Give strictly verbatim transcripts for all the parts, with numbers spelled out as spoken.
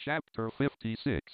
Chapter fifty-six.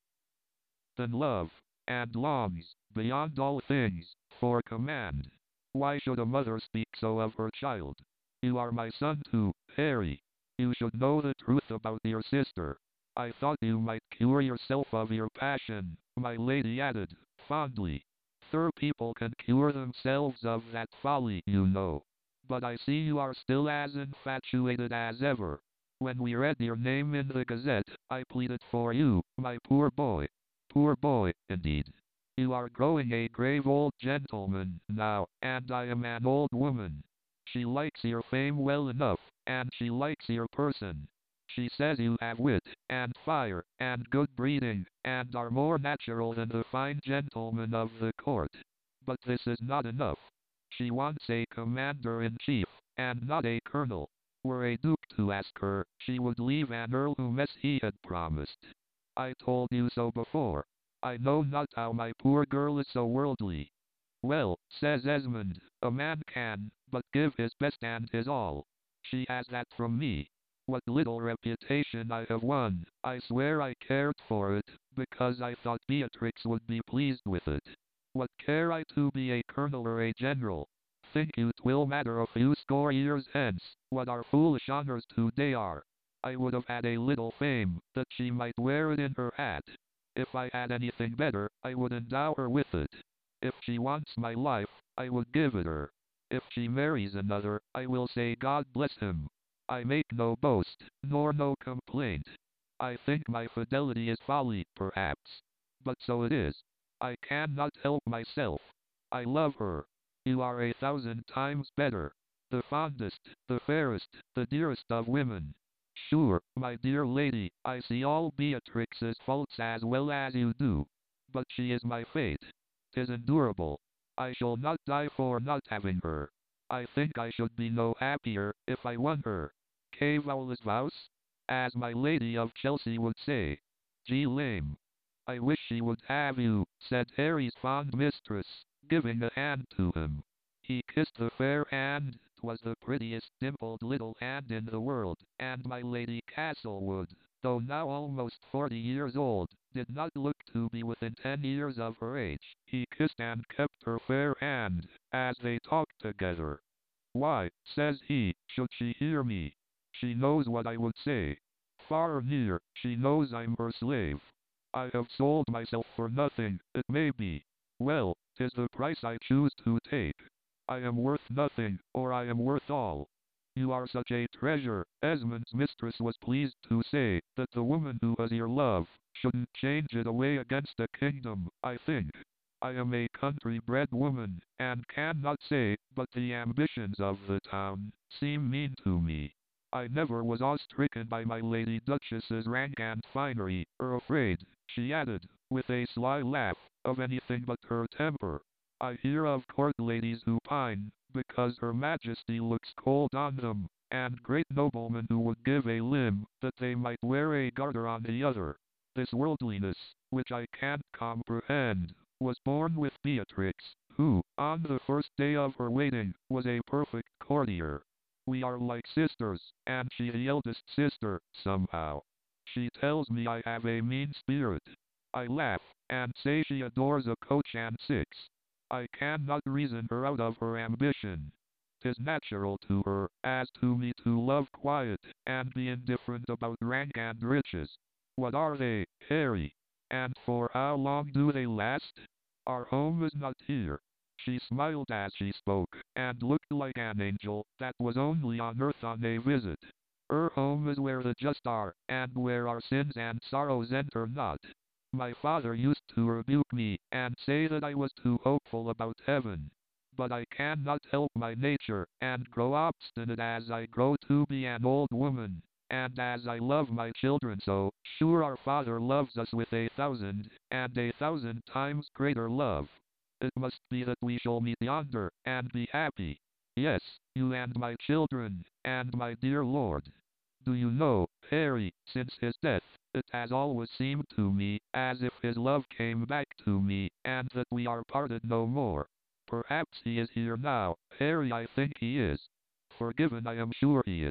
Then love, and longs, beyond all things, for command. Why should a mother speak so of her child? You are my son too, Harry. You should know the truth about your sister. I thought you might cure yourself of your passion, my lady added, fondly. Thir people can cure themselves of that folly, you know. But I see you are still as infatuated as ever. When we read your name in the Gazette, I pleaded for you, my poor boy. Poor boy, indeed. You are growing a grave old gentleman now, and I am an old woman. She likes your fame well enough, and she likes your person. She says you have wit, and fire, and good breeding, and are more natural than the fine gentlemen of the court. But this is not enough. She wants a commander-in-chief, and not a colonel. Were a duke to ask her, she would leave an earldom as he had promised. I told you so before. I know not how my poor girl is so worldly. Well, says Esmond, a man can but give his best and his all. She has that from me. What little reputation I have won, I swear I cared for it, because I thought Beatrix would be pleased with it. What care I to be a colonel or a general? Think you 'twill matter a few score years hence, what our foolish honours today are? I would have had a little fame, that she might wear it in her hat. If I had anything better, I would endow her with it. If she wants my life, I would give it her. If she marries another, I will say God bless him. I make no boast, nor no complaint. I think my fidelity is folly, perhaps. But so it is. I cannot help myself. I love her. You are a thousand times better. The fondest, the fairest, the dearest of women. Sure, my dear lady, I see all Beatrix's faults as well as you do. But she is my fate. 'Tis endurable. I shall not die for not having her. I think I should be no happier, if I won her. Que voulez vous? As my lady of Chelsea would say. G. Lame. I wish she would have you, said Harry's fond mistress, giving a hand to him. He kissed the fair hand. 'Twas the prettiest dimpled little hand in the world, and my Lady Castlewood, though now almost forty years old, did not look to be within ten years of her age. He kissed and kept her fair hand, as they talked together. Why, says he, should she hear me? She knows what I would say. Far or near, she knows I'm her slave. I have sold myself for nothing, it may be. Well, 'tis the price I choose to take. I am worth nothing, or I am worth all. You are such a treasure, Esmond's mistress was pleased to say, that the woman who has your love, shouldn't change it away against a kingdom, I think. I am a country-bred woman, and cannot say, but the ambitions of the town, seem mean to me. I never was awe-stricken by my Lady Duchess's rank and finery, or afraid, she added, with a sly laugh, of anything but her temper. I hear of court ladies who pine, because her majesty looks cold on them, and great noblemen who would give a limb, that they might wear a garter on the other. This worldliness, which I can't comprehend, was born with Beatrix, who, on the first day of her wedding, was a perfect courtier. We are like sisters, and she the eldest sister, somehow. She tells me I have a mean spirit. I laugh, and say she adores a coach and six. I cannot reason her out of her ambition. 'Tis natural to her, as to me, to love quiet, and be indifferent about rank and riches. What are they, Harry? And for how long do they last? Our home is not here. She smiled as she spoke, and looked like an angel that was only on earth on a visit. Her home is where the just are, and where our sins and sorrows enter not. My father used to rebuke me, and say that I was too hopeful about heaven. But I cannot help my nature, and grow obstinate as I grow to be an old woman. And as I love my children so, sure our Father loves us with a thousand, and a thousand times greater love. It must be that we shall meet yonder, and be happy. Yes, you and my children, and my dear lord. Do you know, Harry, since his death, it has always seemed to me, as if his love came back to me, and that we are parted no more. Perhaps he is here now, Harry, I think he is. Forgiven, I am sure he is.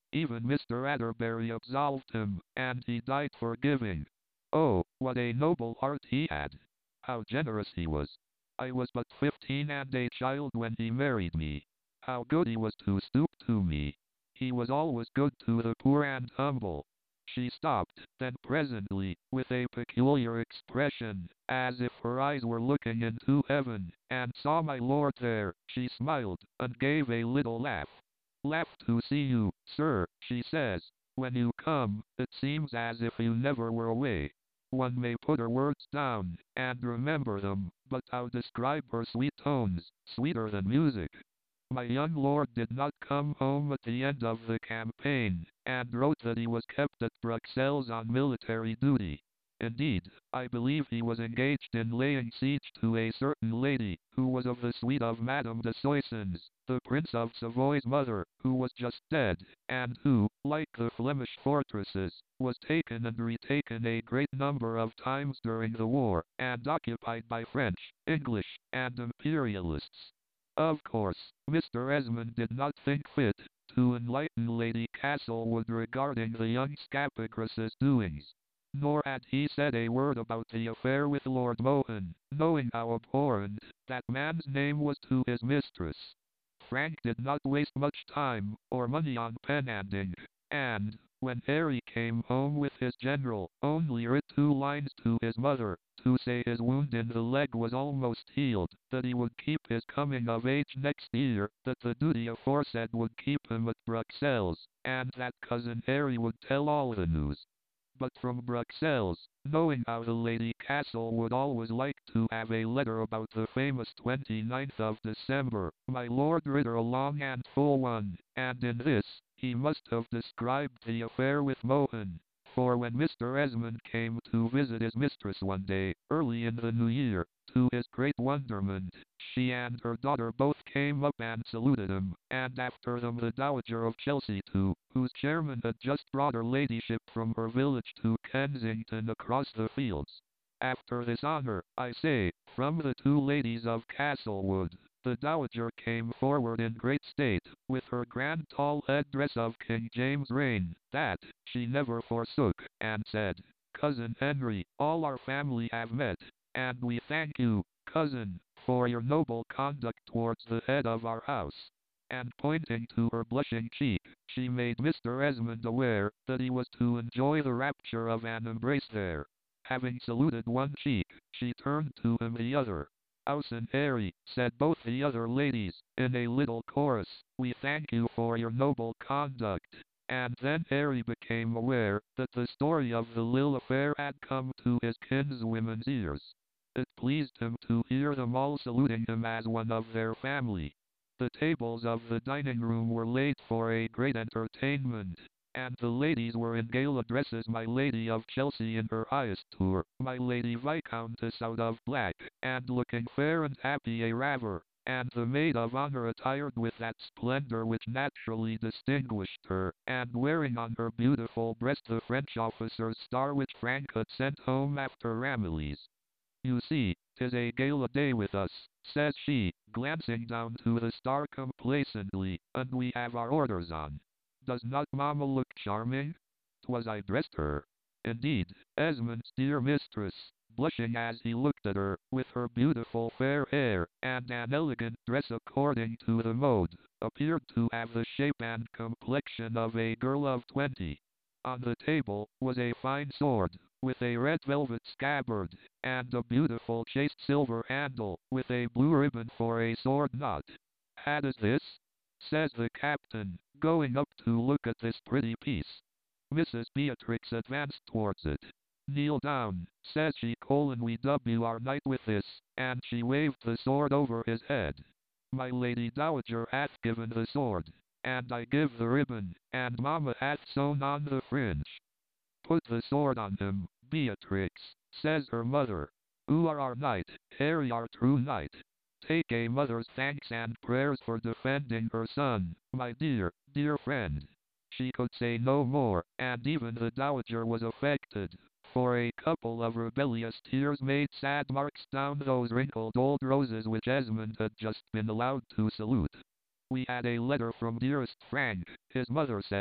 Even Mister Atterbury absolved him, and he died forgiving. Oh, what a noble heart he had! How generous he was! I was but fifteen and a child when he married me. How good he was to stoop to me! He was always good to the poor and humble. She stopped, then presently, with a peculiar expression, as if her eyes were looking into heaven, and saw my lord there, she smiled, and gave a little laugh. Laugh to see you, sir, she says. When you come, it seems as if you never were away. One may put her words down, and remember them, but how describe her sweet tones, sweeter than music? My young lord did not come home at the end of the campaign, and wrote that he was kept at Bruxelles on military duty. Indeed, I believe he was engaged in laying siege to a certain lady, who was of the suite of Madame de Soissons, the Prince of Savoy's mother, who was just dead, and who, like the Flemish fortresses, was taken and retaken a great number of times during the war, and occupied by French, English, and Imperialists. Of course, Mister Esmond did not think fit to enlighten Lady Castlewood regarding the young scapegrace's doings. Nor had he said a word about the affair with Lord Mohun, knowing how abhorrent that man's name was to his mistress. Frank did not waste much time or money on pen and ink, and, when Harry came home with his general, only writ two lines to his mother, to say his wound in the leg was almost healed, that he would keep his coming of age next year, that the duty aforesaid would keep him at Bruxelles, and that cousin Harry would tell all the news. But from Bruxelles, knowing how the Lady Castlewood always liked to have a letter about the famous twenty-ninth of December, my lord writ her a long and full one, and in this, he must have described the affair with Mohun. For when Mister Esmond came to visit his mistress one day, early in the new year, to his great wonderment, she and her daughter both came up and saluted him, and after them the Dowager of Chelsea too, whose chairman had just brought her ladyship from her village to Kensington across the fields. After this honour, I say, from the two ladies of Castlewood, the Dowager came forward in great state, with her grand tall head-dress of King James' reign, that she never forsook, and said, "Cousin Henry, all our family have met, and we thank you, cousin, for your noble conduct towards the head of our house." And pointing to her blushing cheek, she made Mister Esmond aware that he was to enjoy the rapture of an embrace there. Having saluted one cheek, she turned to him the other. "Cousin Harry," said both the other ladies, in a little chorus, "we thank you for your noble conduct." And then Harry became aware that the story of the Lille affair had come to his kinswomen's ears. It pleased him to hear them all saluting him as one of their family. The tables of the dining room were laid for a great entertainment, and the ladies were in gala dresses, my Lady of Chelsea in her highest tour, my Lady Viscountess out of black, and looking fair and happy a raver, and the maid of honor attired with that splendor which naturally distinguished her, and wearing on her beautiful breast the French officer's star which Frank had sent home after Ramillies. "You see, 'tis a gala day with us," says she, glancing down to the star complacently, "and we have our orders on. Does not mamma look charming? 'Twas I dressed her." Indeed, Esmond's dear mistress, blushing as he looked at her, with her beautiful fair hair, and an elegant dress according to the mode, appeared to have the shape and complexion of a girl of twenty. On the table was a fine sword, with a red velvet scabbard, and a beautiful chased silver handle, with a blue ribbon for a sword knot. "Had is this?" says the captain, going up to look at this pretty piece. Missus Beatrix advanced towards it. "Kneel down," says she, colon, "we W our knight with this," and she waved the sword over his head. "My Lady Dowager hath given the sword, and I give the ribbon, and mamma hath sewn on the fringe." "Put the sword on him, Beatrix," says her mother. "You are our knight, Harry, our true knight. Take a mother's thanks and prayers for defending her son, my dear, dear friend." She could say no more, and even the Dowager was affected, for a couple of rebellious tears made sad marks down those wrinkled old roses which Esmond had just been allowed to salute. "We had a letter from dearest Frank," his mother said.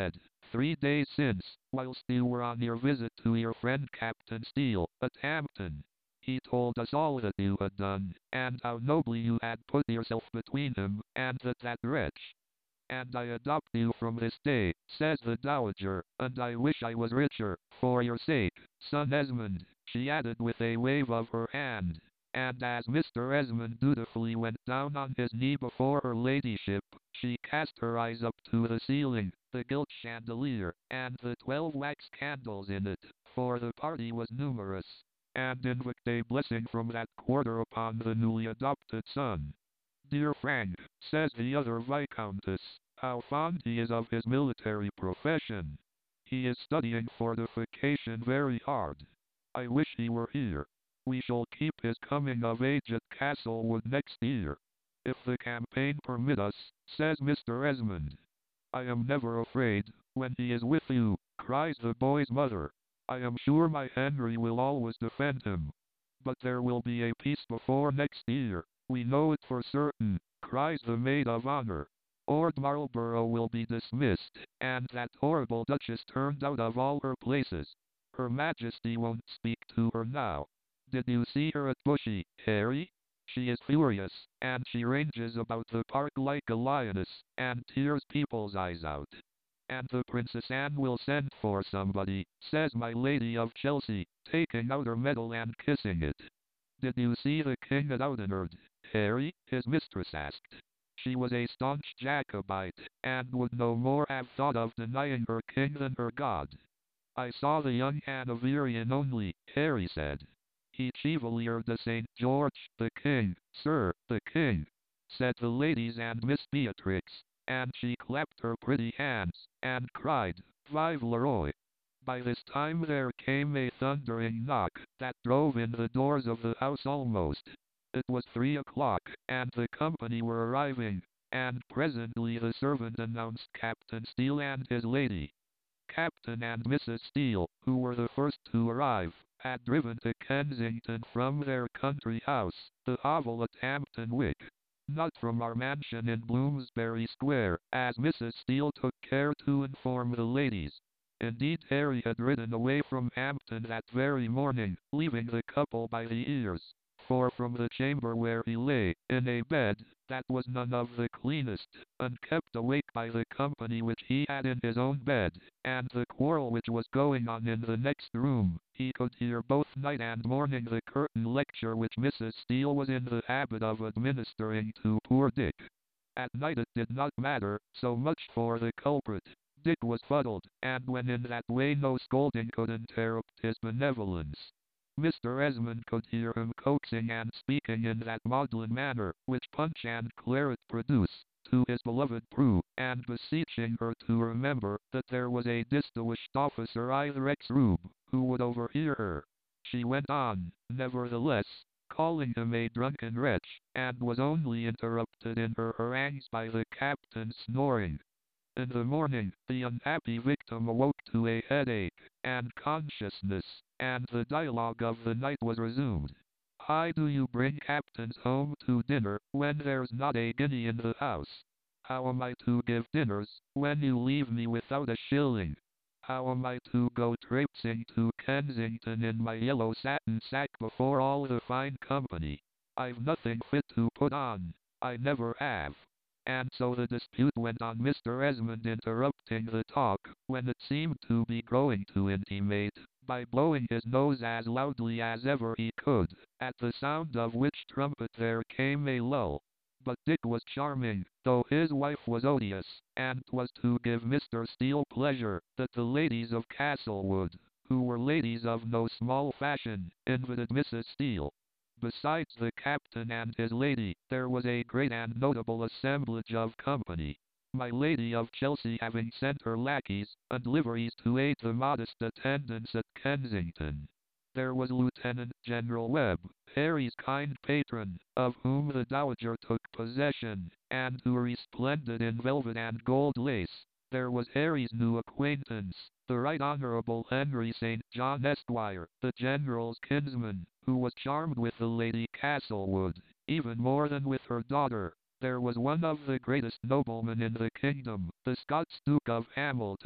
Three days since, whilst you were on your visit to your friend Captain Steele, at Hampton, he told us all that you had done, and how nobly you had put yourself between him and that that wretch. And I adopt you from this day, says the Dowager, and I wish I was richer, for your sake, son Esmond, she added with a wave of her hand. And as Mister Esmond dutifully went down on his knee before her ladyship, she cast her eyes up to the ceiling, the gilt chandelier, and the twelve wax candles in it, for the party was numerous, and invoked a blessing from that quarter upon the newly adopted son. Dear Frank, says the other Viscountess, how fond he is of his military profession. He is studying fortification very hard. I wish he were here. We shall keep his coming of age at Castlewood next year, if the campaign permit us, says Mister Esmond. I am never afraid, when he is with you, cries the boy's mother. I am sure my Henry will always defend him. But there will be a peace before next year, we know it for certain, cries the maid of honor. Lord Marlborough will be dismissed, and that horrible Duchess turned out of all her places. Her Majesty won't speak to her now. Did you see her at Bushy, Harry? She is furious, and she ranges about the park like a lioness, and tears people's eyes out. And the Princess Anne will send for somebody, says my Lady of Chelsea, taking out her medal and kissing it. Did you see the king at Oudenarde, Harry? His mistress asked. She was a staunch Jacobite, and would no more have thought of denying her king than her God. I saw the young Hanoverian only, Harry said. He Chevalier de Saint George, the king, sir, the king, said the ladies and Miss Beatrix, and she clapped her pretty hands, and cried, Vive le Roi! By this time there came a thundering knock, that drove in the doors of the house almost. It was three o'clock, and the company were arriving, and presently the servant announced Captain Steele and his lady. Captain and Missus Steele, who were the first to arrive, had driven to Kensington from their country house, the hovel at Hampton Wick. Not from our mansion in Bloomsbury Square, as Missus Steele took care to inform the ladies. Indeed, Harry had ridden away from Hampton that very morning, leaving the couple by the ears. For from the chamber where he lay, in a bed, that was none of the cleanest, and kept awake by the company which he had in his own bed, and the quarrel which was going on in the next room, he could hear both night and morning the curtain lecture which Missus Steele was in the habit of administering to poor Dick. At night it did not matter so much for the culprit. Dick was fuddled, and when in that way no scolding could interrupt his benevolence. Mister Esmond could hear him coaxing and speaking in that maudlin manner, which punch and claret produce, to his beloved Prue, and beseeching her to remember that there was a distinguished officer either ex Rube, who would overhear her. She went on, nevertheless, calling him a drunken wretch, and was only interrupted in her harangues by the captain's snoring. In the morning, the unhappy victim awoke to a headache, and consciousness, and the dialogue of the night was resumed. Why do you bring captains home to dinner, when there's not a guinea in the house? How am I to give dinners, when you leave me without a shilling? How am I to go traipsing to Kensington in my yellow satin sack before all the fine company? I've nothing fit to put on. I never have. And so the dispute went on, Mister Esmond interrupting the talk, when it seemed to be growing to intimate, by blowing his nose as loudly as ever he could, at the sound of which trumpet there came a lull. But Dick was charming, though his wife was odious, and 'twas to give Mister Steele pleasure, that the ladies of Castlewood, who were ladies of no small fashion, invited Missus Steele. Besides the captain and his lady, there was a great and notable assemblage of company. My Lady of Chelsea having sent her lackeys and liveries to aid the modest attendance at Kensington. There was Lieutenant General Webb, Harry's kind patron, of whom the Dowager took possession, and who resplended in velvet and gold lace. There was Harry's new acquaintance, the Right Honourable Henry Saint John Esquire, the General's kinsman, who was charmed with the Lady Castlewood, even more than with her daughter. There was one of the greatest noblemen in the kingdom, the Scots Duke of Hamilton,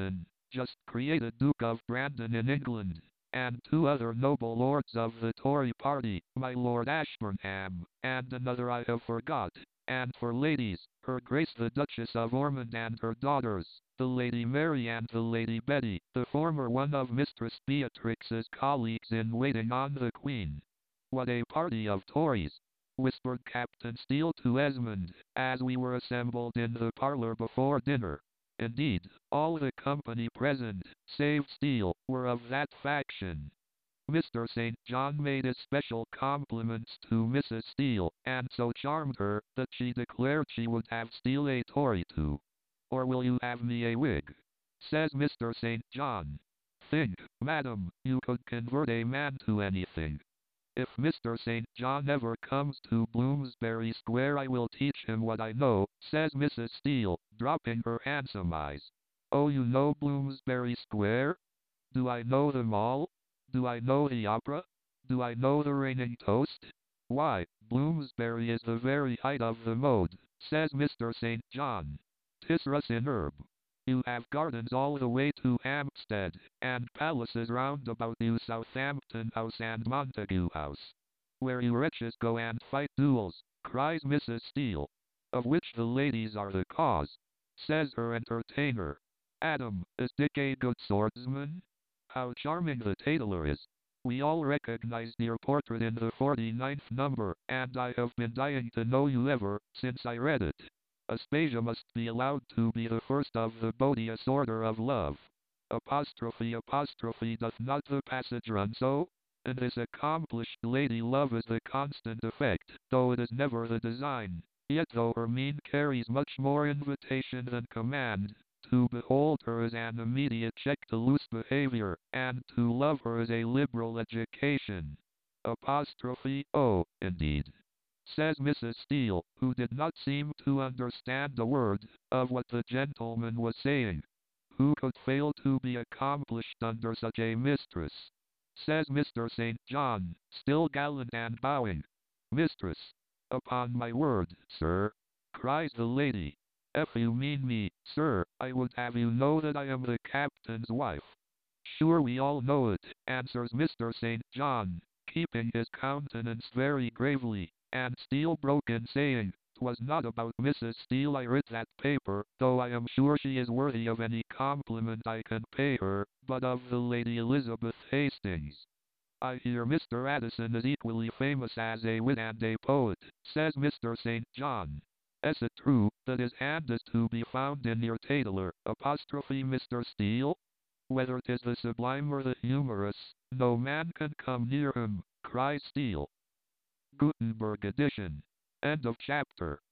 just created Duke of Brandon in England, and two other noble lords of the Tory party, my Lord Ashburnham, and another I have forgot. And for ladies, her Grace the Duchess of Ormond and her daughters, the Lady Mary and the Lady Betty, the former one of Mistress Beatrix's colleagues in waiting on the Queen. What a party of Tories! Whispered Captain Steele to Esmond, as we were assembled in the parlour before dinner. Indeed, all the company present, save Steele, were of that faction. Mister Saint John made especial compliments to Missus Steele, and so charmed her, that she declared she would have Steele a Tory too. Or will you have me a Whig? Says Mister Saint John. Think, madam, you could convert a man to anything. If Mister Saint John ever comes to Bloomsbury Square I will teach him what I know, says Missus Steele, dropping her handsome eyes. Oh, you know Bloomsbury Square? Do I know them all? Do I know the opera? Do I know the reigning toast? Why, Bloomsbury is the very height of the mode, says Mister Saint John. 'Tis rus in herb. You have gardens all the way to Hampstead, and palaces round about you Southampton House and Montague House, where you wretches go and fight duels, cries Missus Steele. Of which the ladies are the cause, says her entertainer. Adam, is Dick a good swordsman? How charming the tailor is! We all recognized your portrait in the forty-ninth number, and I have been dying to know you ever since I read it. Aspasia must be allowed to be the first of the Boetius order of love. Apostrophe apostrophe doth not the passage run so? In this accomplished lady love is the constant effect, though it is never the design. Yet though her mien carries much more invitation than command, to behold her is an immediate check to loose behavior, and to love her is a liberal education. Apostrophe, oh, indeed, says Missus Steele, who did not seem to understand a word of what the gentleman was saying. Who could fail to be accomplished under such a mistress? Says Mister Saint John, still gallant and bowing. Mistress! Upon my word, sir, cries the lady. If you mean me, sir, I would have you know that I am the captain's wife. Sure we all know it, answers Mister Saint John, keeping his countenance very gravely, and Steele broke in saying, "'Twas not about Missus Steele I writ that paper, though I am sure she is worthy of any compliment I can pay her, but of the Lady Elizabeth Hastings. I hear Mister Addison is equally famous as a wit and a poet," says Mister Saint John. "Is it true that his hand is to be found in your tailor, apostrophe Mister Steele? Whether 'tis the sublime or the humorous, no man can come near him," cries Steele. Gutenberg edition. End of chapter.